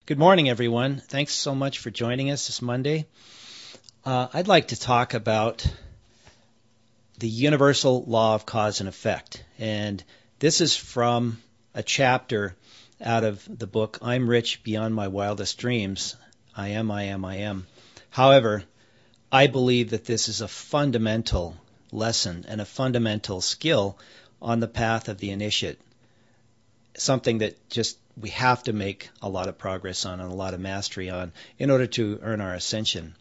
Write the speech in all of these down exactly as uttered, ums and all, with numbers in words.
Good morning, everyone. Thanks so much for joining us this Monday. Uh, I'd like to talk about the universal law of cause and effect. And this is from a chapter out of the book, I'm Rich Beyond My Wildest Dreams. I am, I am, I am. However, I believe that this is a fundamental lesson and a fundamental skill on the path of the initiate. Something that just we have to make a lot of progress on and a lot of mastery on in order to earn our ascension.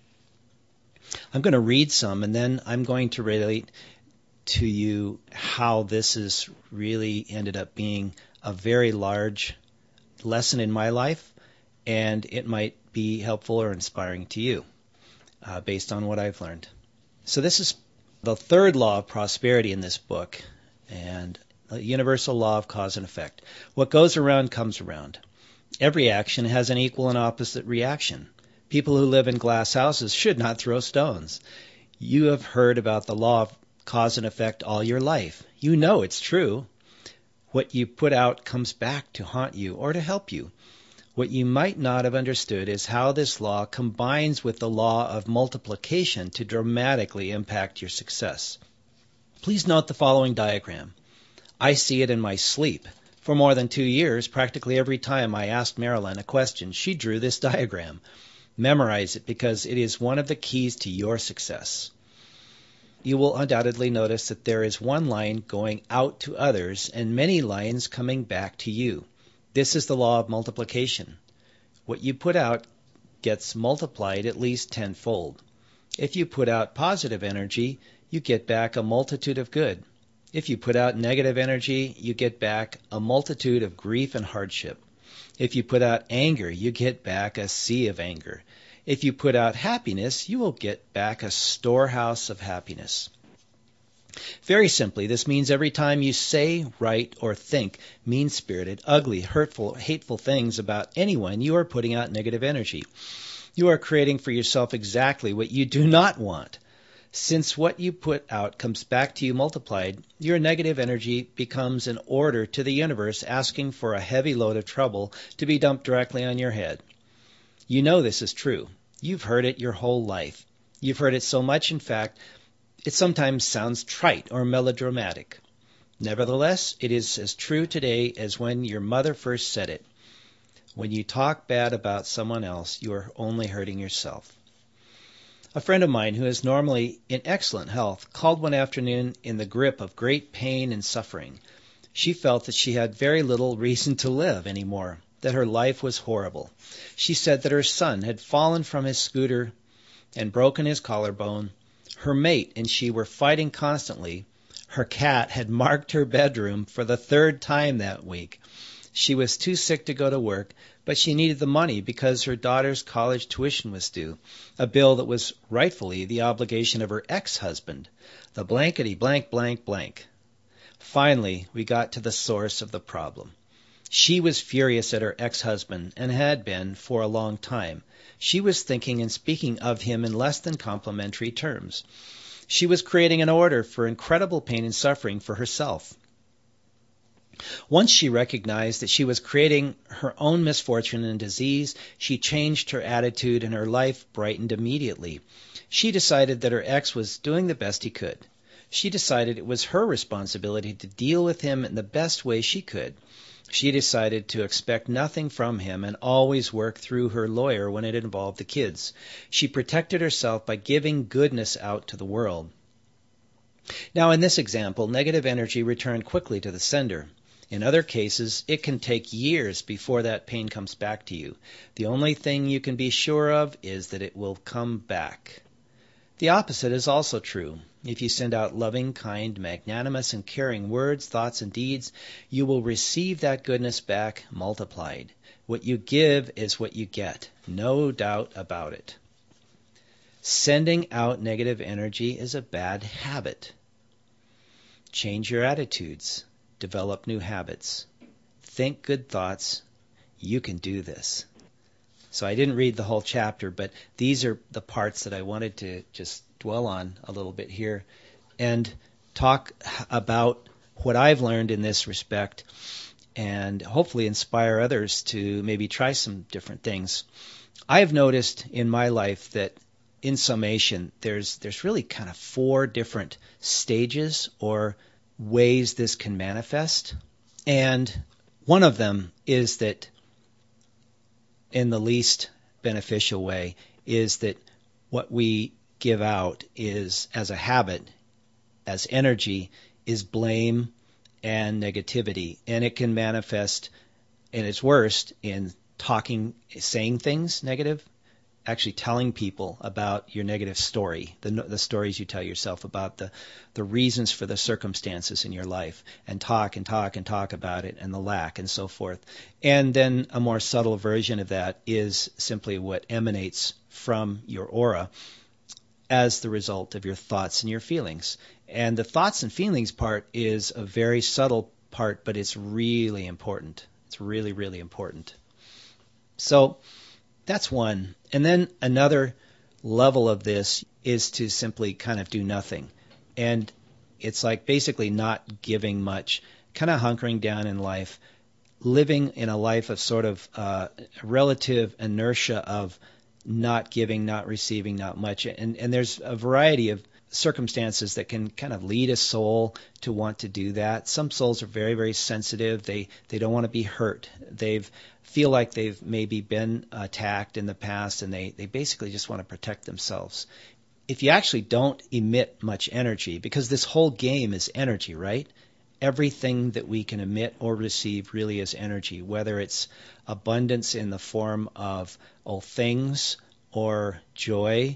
I'm going to read some, and then I'm going to relate to you how this has really ended up being a very large lesson in my life, and it might be helpful or inspiring to you uh, based on what I've learned. So this is the third law of prosperity in this book, and a universal law of cause and effect. What goes around comes around. Every action has an equal and opposite reaction. People who live in glass houses should not throw stones. You have heard about the law of cause and effect all your life. You know it's true. What you put out comes back to haunt you or to help you. What you might not have understood is how this law combines with the law of multiplication to dramatically impact your success. Please note the following diagram. I see it in my sleep. For more than two years, practically every time I asked Marilyn a question, she drew this diagram. Memorize it because it is one of the keys to your success. You will undoubtedly notice that there is one line going out to others and many lines coming back to you. This is the law of multiplication. What you put out gets multiplied at least tenfold. If you put out positive energy, you get back a multitude of good. If you put out negative energy, you get back a multitude of grief and hardship. If you put out anger, you get back a sea of anger. If you put out happiness, you will get back a storehouse of happiness. Very simply, this means every time you say, write, or think mean-spirited, ugly, hurtful, hateful things about anyone, you are putting out negative energy. You are creating for yourself exactly what you do not want. Since what you put out comes back to you multiplied, your negative energy becomes an order to the universe asking for a heavy load of trouble to be dumped directly on your head. You know this is true. You've heard it your whole life. You've heard it so much, in fact, it sometimes sounds trite or melodramatic. Nevertheless, it is as true today as when your mother first said it. When you talk bad about someone else, you are only hurting yourself. A friend of mine who is normally in excellent health called one afternoon in the grip of great pain and suffering. She felt that she had very little reason to live anymore, that her life was horrible. She said that her son had fallen from his scooter and broken his collarbone. Her mate and she were fighting constantly. Her cat had marked her bedroom for the third time that week. She was too sick to go to work, but she needed the money because her daughter's college tuition was due, a bill that was rightfully the obligation of her ex-husband, the blankety blank blank blank. Finally, we got to the source of the problem. She was furious at her ex-husband and had been for a long time. She was thinking and speaking of him in less than complimentary terms. She was creating an order for incredible pain and suffering for herself. Once she recognized that she was creating her own misfortune and disease, she changed her attitude and her life brightened immediately. She decided that her ex was doing the best he could. She decided it was her responsibility to deal with him in the best way she could. She decided to expect nothing from him and always work through her lawyer when it involved the kids. She protected herself by giving goodness out to the world. Now, in this example, negative energy returned quickly to the sender. In other cases, it can take years before that pain comes back to you. The only thing you can be sure of is that it will come back. The opposite is also true. If you send out loving, kind, magnanimous, and caring words, thoughts, and deeds, you will receive that goodness back multiplied. What you give is what you get. No doubt about it. Sending out negative energy is a bad habit. Change your attitudes. Develop new habits. Think good thoughts. You can do this. So I didn't read the whole chapter, but these are the parts that I wanted to just dwell on a little bit here and talk about what I've learned in this respect and hopefully inspire others to maybe try some different things. I have noticed in my life that in summation, there's there's really kind of four different stages or ways this can manifest. And one of them is that, in the least beneficial way, is that what we give out is, as a habit, as energy, is blame and negativity. And it can manifest in its worst in talking, saying things negative, actually telling people about your negative story, the the stories you tell yourself about the, the reasons for the circumstances in your life, and talk and talk and talk about it and the lack and so forth. And then a more subtle version of that is simply what emanates from your aura as the result of your thoughts and your feelings. And the thoughts and feelings part is a very subtle part, but it's really important. It's really, really important. So that's one. And then another level of this is to simply kind of do nothing. And it's like basically not giving much, kind of hunkering down in life, living in a life of sort of uh, relative inertia of not giving, not receiving, not much. And, and there's a variety of circumstances that can kind of lead a soul to want to do that. Some souls are very, very sensitive. They they don't want to be hurt. They've feel like they've maybe been attacked in the past, and they, they basically just want to protect themselves. If you actually don't emit much energy, because this whole game is energy, right? Everything that we can emit or receive really is energy, whether it's abundance in the form of oh, things or joy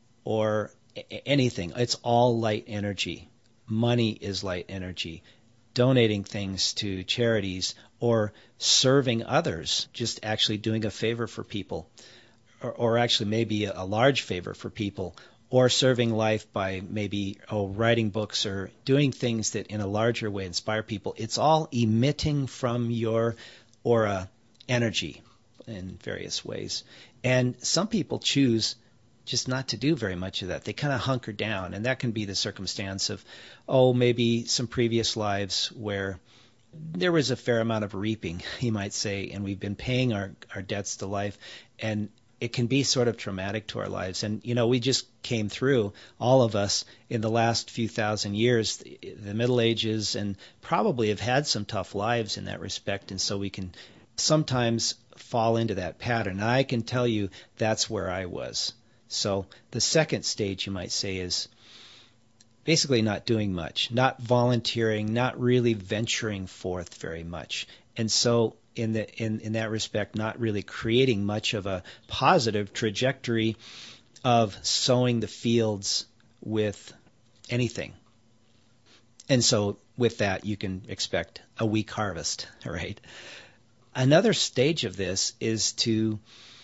or anything. It's all light energy. Money is light energy. Donating things to charities or serving others, just actually doing a favor for people, or, or actually maybe a, a large favor for people, or serving life by maybe oh, writing books or doing things that in a larger way inspire people. It's all emitting from your aura energy in various ways. And some people choose just not to do very much of that. They kind of hunker down, and that can be the circumstance of, oh, maybe some previous lives where there was a fair amount of reaping, you might say, and we've been paying our, our debts to life, and it can be sort of traumatic to our lives. And, you know, we just came through, all of us, in the last few thousand years, the, the Middle Ages, and probably have had some tough lives in that respect, and so we can sometimes fall into that pattern. And I can tell you that's where I was. So the second stage, you might say, is basically not doing much, not volunteering, not really venturing forth very much. And so in the in, in that respect, not really creating much of a positive trajectory of sowing the fields with anything. And so with that, you can expect a weak harvest, right? Another stage of this is to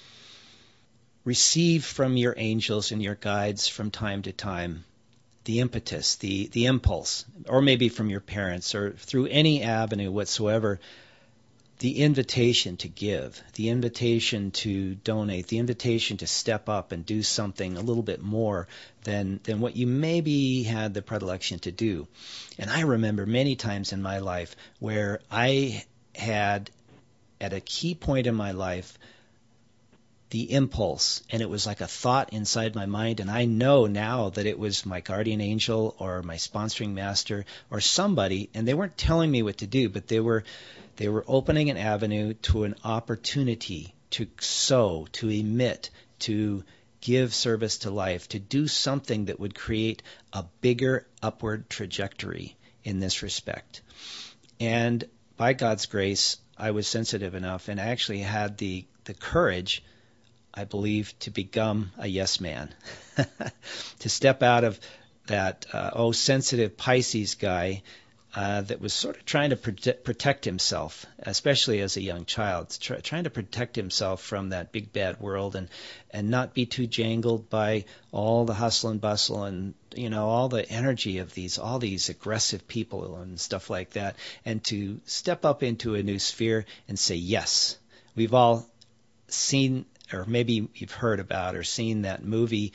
receive from your angels and your guides from time to time the impetus, the, the impulse, or maybe from your parents or through any avenue whatsoever, the invitation to give, the invitation to donate, the invitation to step up and do something a little bit more than, than what you maybe had the predilection to do. And I remember many times in my life where I had, at a key point in my life, the impulse, and it was like a thought inside my mind, and I know now that it was my guardian angel or my sponsoring master or somebody, and they weren't telling me what to do, but they were they were opening an avenue to an opportunity to sow, to emit, to give service to life, to do something that would create a bigger upward trajectory in this respect. And by God's grace, I was sensitive enough and I actually had the, the courage, I believe, to become a yes man, to step out of that, uh, oh, sensitive Pisces guy uh, that was sort of trying to prote- protect himself, especially as a young child, try- trying to protect himself from that big bad world and, and not be too jangled by all the hustle and bustle and, you know, all the energy of these, all these aggressive people and stuff like that, and to step up into a new sphere and say yes. We've all seen, or maybe you've heard about or seen that movie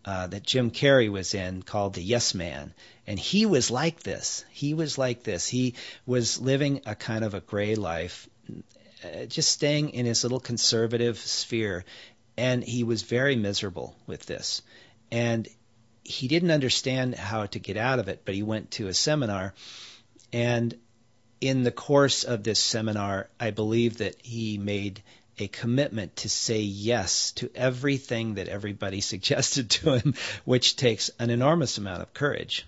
uh, that Jim Carrey was in called The Yes Man. And he was like this. He was like this. He was living a kind of a gray life, uh, just staying in his little conservative sphere. And he was very miserable with this. And he didn't understand how to get out of it, but he went to a seminar. And in the course of this seminar, I believe that he made a commitment to say yes to everything that everybody suggested to him, which takes an enormous amount of courage.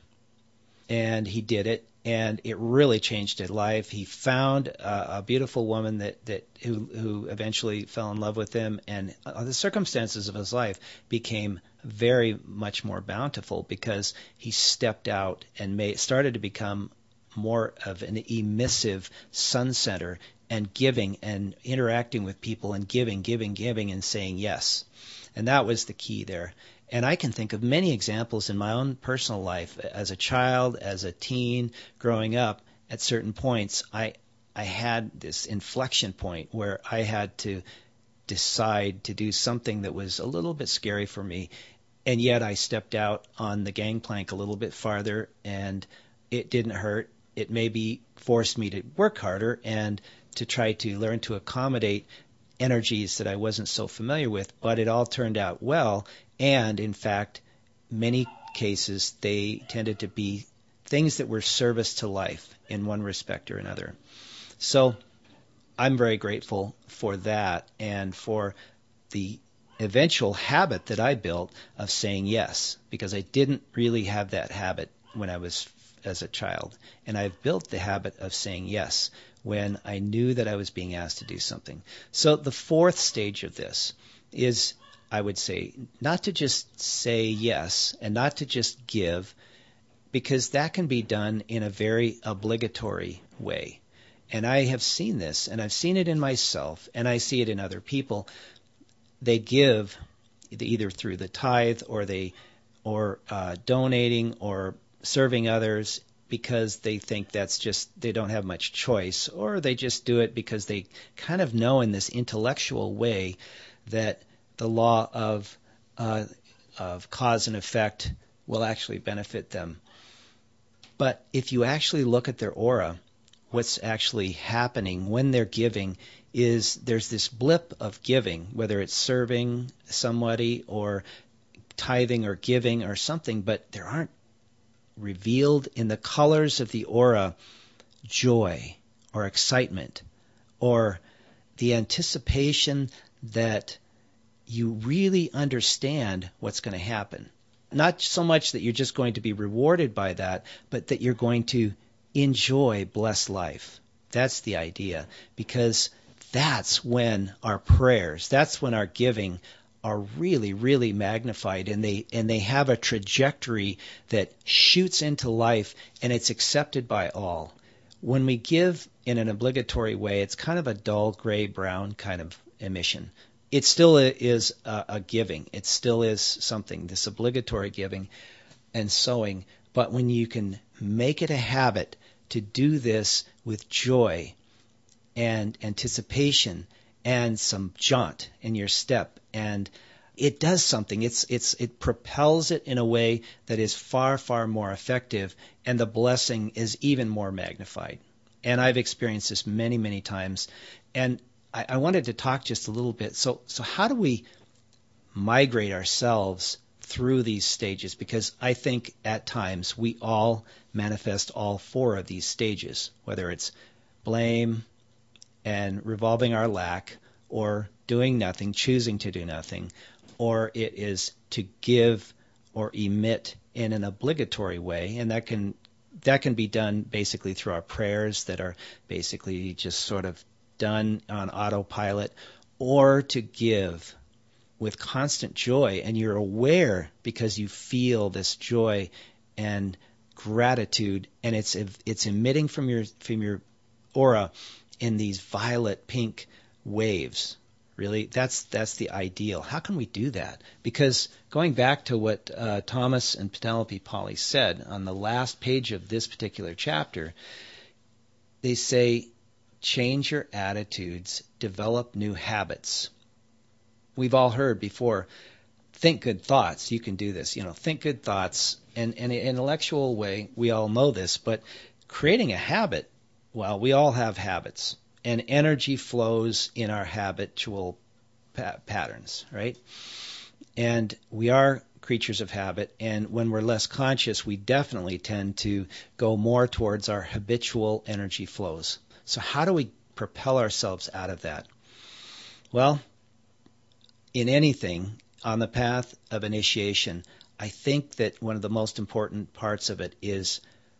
And he did it, and it really changed his life. He found a, a beautiful woman that, that who, who eventually fell in love with him, and uh, the circumstances of his life became very much more bountiful because he stepped out and made, started to become more of an emissive sun center and giving and interacting with people and giving, giving, giving and saying yes. And that was the key there. And I can think of many examples in my own personal life as a child, as a teen, growing up. At certain points, I I had this inflection point where I had to decide to do something that was a little bit scary for me, and yet I stepped out on the gangplank a little bit farther, and it didn't hurt. It maybe forced me to work harder and to try to learn to accommodate energies that I wasn't so familiar with, but it all turned out well. And in fact, many cases, they tended to be things that were service to life in one respect or another. So I'm very grateful for that and for the eventual habit that I built of saying yes, because I didn't really have that habit when I was as a child. And I've built the habit of saying yes when I knew that I was being asked to do something. So the fourth stage of this is, I would say, not to just say yes and not to just give, because that can be done in a very obligatory way. And I have seen this, and I've seen it in myself, and I see it in other people. They give either through the tithe or they or uh, donating or serving others because they think that's just, they don't have much choice, or they just do it because they kind of know in this intellectual way that the law of uh, of cause and effect will actually benefit them. But if you actually look at their aura, what's actually happening when they're giving is there's this blip of giving, whether it's serving somebody or tithing or giving or something, but there aren't revealed in the colors of the aura joy or excitement or the anticipation that you really understand what's going to happen. Not so much that you're just going to be rewarded by that, but that you're going to enjoy blessed life. That's the idea, because that's when our prayers, that's when our giving are really, really magnified, and they and they have a trajectory that shoots into life, and it's accepted by all. When we give in an obligatory way, it's kind of a dull gray brown kind of emission. It still is a, a giving. It still is something, this obligatory giving and sowing. But when you can make it a habit to do this with joy and anticipation and some jaunt in your step, and it does something. It's it's it propels it in a way that is far, far more effective, and the blessing is even more magnified. And I've experienced this many, many times. And I, I wanted to talk just a little bit. So so how do we migrate ourselves through these stages? Because I think at times we all manifest all four of these stages, whether it's blame and revolving our lack, or doing nothing, choosing to do nothing, or it is to give or emit in an obligatory way, and that can that can be done basically through our prayers that are basically just sort of done on autopilot, or to give with constant joy, and you're aware because you feel this joy and gratitude, and it's it's emitting from your from your aura in these violet pink waves. Really, that's that's the ideal. How can we do that? Because going back to what uh, Thomas and Penelope Polly said on the last page of this particular chapter, they say, change your attitudes, develop new habits. We've all heard before, think good thoughts. You can do this. You know, think good thoughts. And, and in an intellectual way, we all know this, but creating a habit, well, we all have habits, and energy flows in our habitual pa- patterns, right? And we are creatures of habit, and when we're less conscious, we definitely tend to go more towards our habitual energy flows. So how do we propel ourselves out of that? Well, in anything on the path of initiation, I think that one of the most important parts of it is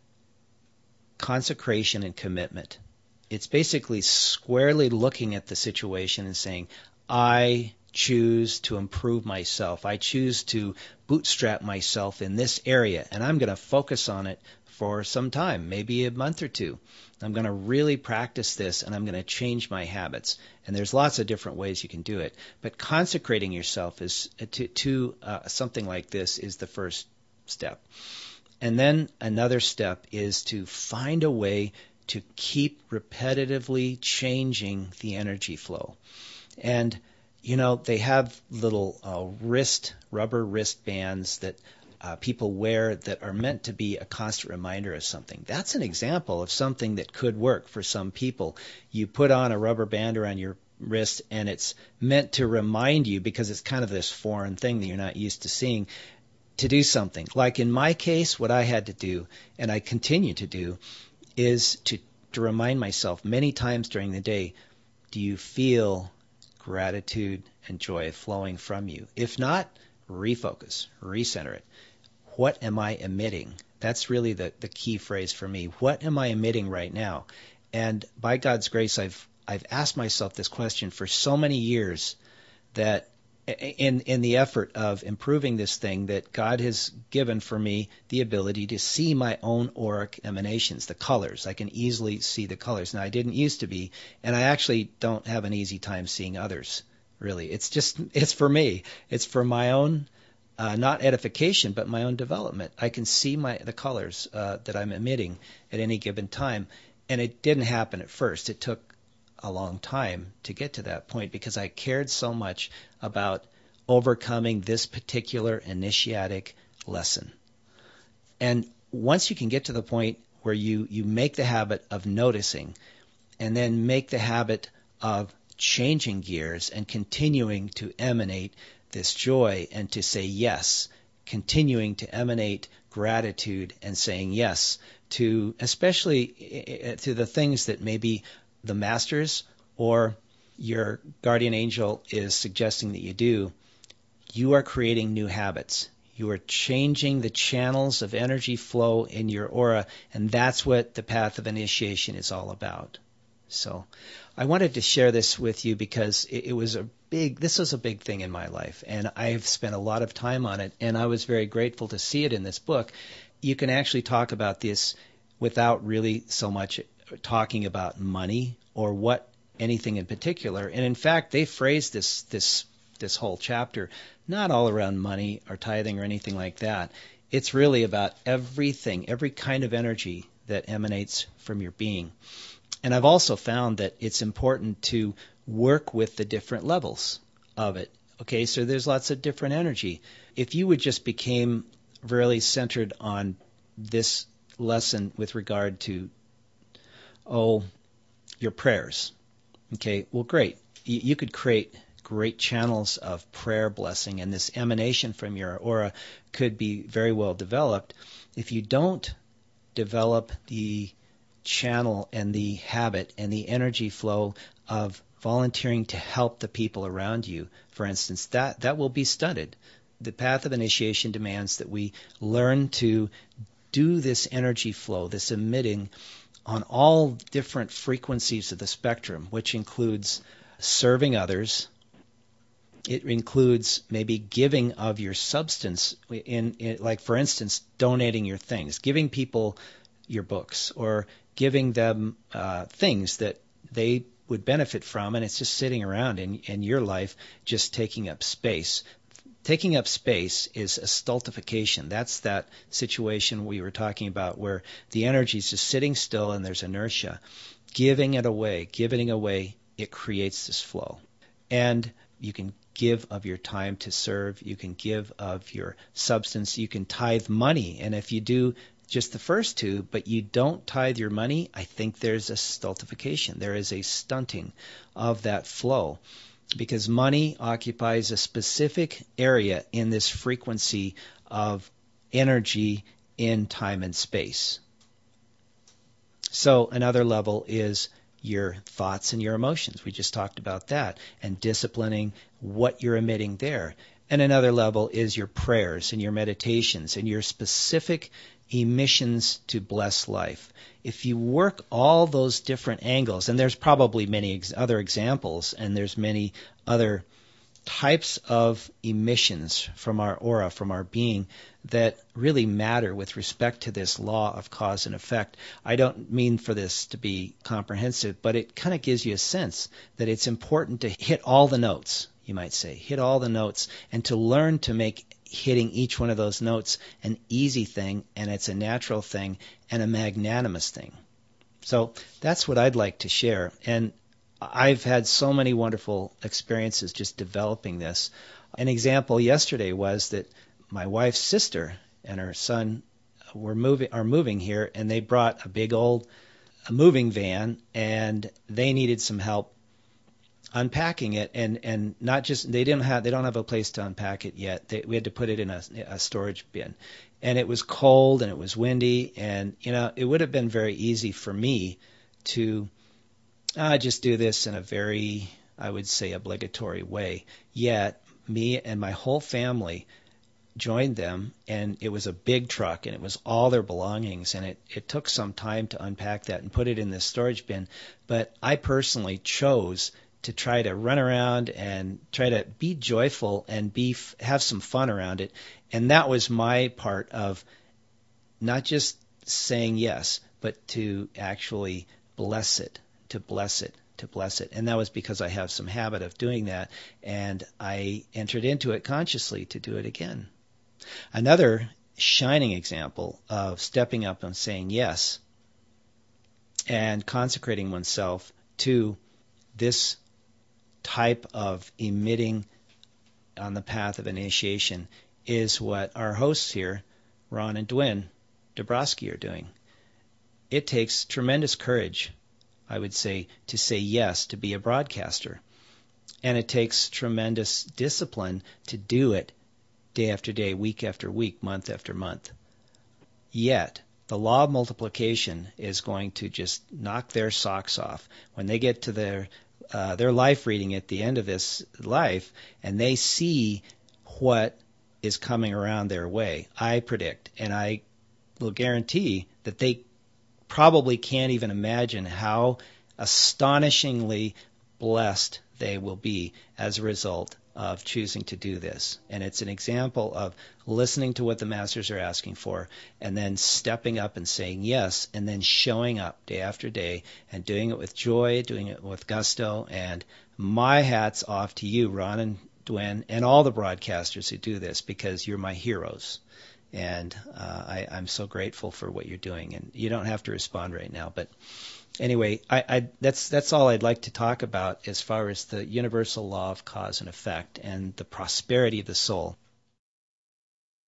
consecration and commitment. It's basically squarely looking at the situation and saying, I choose to improve myself. I choose to bootstrap myself in this area, and I'm going to focus on it for some time, maybe a month or two. I'm going to really practice this, and I'm going to change my habits. And there's lots of different ways you can do it. But consecrating yourself is to, to uh, something like this is the first step. And then another step is to find a way to keep repetitively changing the energy flow. And you know, they have little uh, wrist, rubber wristbands that uh, people wear that are meant to be a constant reminder of something. That's an example of something that could work for some people. You put on a rubber band around your wrist, and it's meant to remind you, because it's kind of this foreign thing that you're not used to seeing, to do something. Like in my case, what I had to do, and I continue to do, is to, to remind myself many times during the day, do you feel gratitude and joy flowing from you? If not, refocus, recenter it. What am I emitting? That's really the, the key phrase for me. What am I emitting right now? And by God's grace, I've I've asked myself this question for so many years that in in the effort of improving this thing, that God has given for me the ability to see my own auric emanations, the colors. I can easily see the colors. Now, I didn't used to be, and I actually don't have an easy time seeing others, really. It's just, it's for me. It's for my own, uh, not edification, but my own development. I can see my the colors uh, that I'm emitting at any given time, and it didn't happen at first. It took a long time to get to that point because I cared so much about overcoming this particular initiatic lesson. And once you can get to the point where you, you make the habit of noticing, and then make the habit of changing gears and continuing to emanate this joy and to say yes, continuing to emanate gratitude and saying yes to, especially to the things that maybe the masters or your guardian angel is suggesting that you do, you are creating new habits. You are changing the channels of energy flow in your aura, and that's what the path of initiation is all about. So I wanted to share this with you because it, it was a big, this was a big thing in my life, and I've spent a lot of time on it, and I was very grateful to see it in this book. You can actually talk about this without really so much talking about money or what anything in particular. And in fact, they phrase this this this whole chapter not all around money or tithing or anything like that. It's really about everything, every kind of energy that emanates from your being. And I've also found that it's important to work with the different levels of it. Okay, so there's lots of different energy. If you would just became really centered on this lesson with regard to oh, your prayers. Okay, well, great. You, you could create great channels of prayer blessing, and this emanation from your aura could be very well developed. If you don't develop the channel and the habit and the energy flow of volunteering to help the people around you, for instance, that, that will be stunted. The path of initiation demands that we learn to do this energy flow, this emitting, on all different frequencies of the spectrum, which includes serving others. It includes maybe giving of your substance, in, in like, for instance, donating your things, giving people your books, or giving them uh, things that they would benefit from, and it's just sitting around in, in your life, just taking up space. Taking up space is a stultification. That's that situation we were talking about where the energy is just sitting still and there's inertia. Giving it away, giving it away, it creates this flow. And you can give of your time to serve. You can give of your substance. You can tithe money. And if you do just the first two, but you don't tithe your money, I think there's a stultification. There is a stunting of that flow, because money occupies a specific area in this frequency of energy in time and space. So another level is your thoughts and your emotions. We just talked about that, and disciplining what you're emitting there. And another level is your prayers and your meditations and your specific emissions to bless life. If you work all those different angles, and there's probably many ex- other examples, and there's many other types of emissions from our aura, from our being, that really matter with respect to this law of cause and effect. I don't mean for this to be comprehensive, but it kind of gives you a sense that it's important to hit all the notes, you might say, hit all the notes, and to learn to make hitting each one of those notes an easy thing, and it's a natural thing, and a magnanimous thing. So that's what I'd like to share. And I've had so many wonderful experiences just developing this. An example yesterday was that my wife's sister and her son were moving are moving here, and they brought a big old a moving van, and they needed some help unpacking it, and, and not just they didn't have they don't have a place to unpack it yet. They, we had to put it in a, a storage bin, and it was cold and it was windy, and you know it would have been very easy for me to uh, just do this in a very, I would say, obligatory way. Yet me and my whole family joined them, and it was a big truck, and it was all their belongings, and it, it took some time to unpack that and put it in this storage bin. But I personally chose to try to run around and try to be joyful and be have some fun around it. And that was my part of not just saying yes, but to actually bless it, to bless it, to bless it. And that was because I have some habit of doing that, and I entered into it consciously to do it again. Another shining example of stepping up and saying yes and consecrating oneself to this type of emitting on the path of initiation is what our hosts here, Ron and Dwayne Dabrowski, are doing. It takes tremendous courage, I would say, to say yes to be a broadcaster. And it takes tremendous discipline to do it day after day, week after week, month after month. Yet, the law of multiplication is going to just knock their socks off. When they get to their uh, their life reading at the end of this life, and they see what is coming around their way, I predict, and I will guarantee that they probably can't even imagine how astonishingly blessed they will be as a result of choosing to do this. And it's an example of listening to what the masters are asking for, and then stepping up and saying yes, and then showing up day after day and doing it with joy, doing it with gusto. And my hat's off to you, Ron and Dwayne, and all the broadcasters who do this, because you're my heroes. And uh, I, I'm so grateful for what you're doing. And you don't have to respond right now, but anyway, I, I, that's that's all I'd like to talk about as far as the universal law of cause and effect and the prosperity of the soul.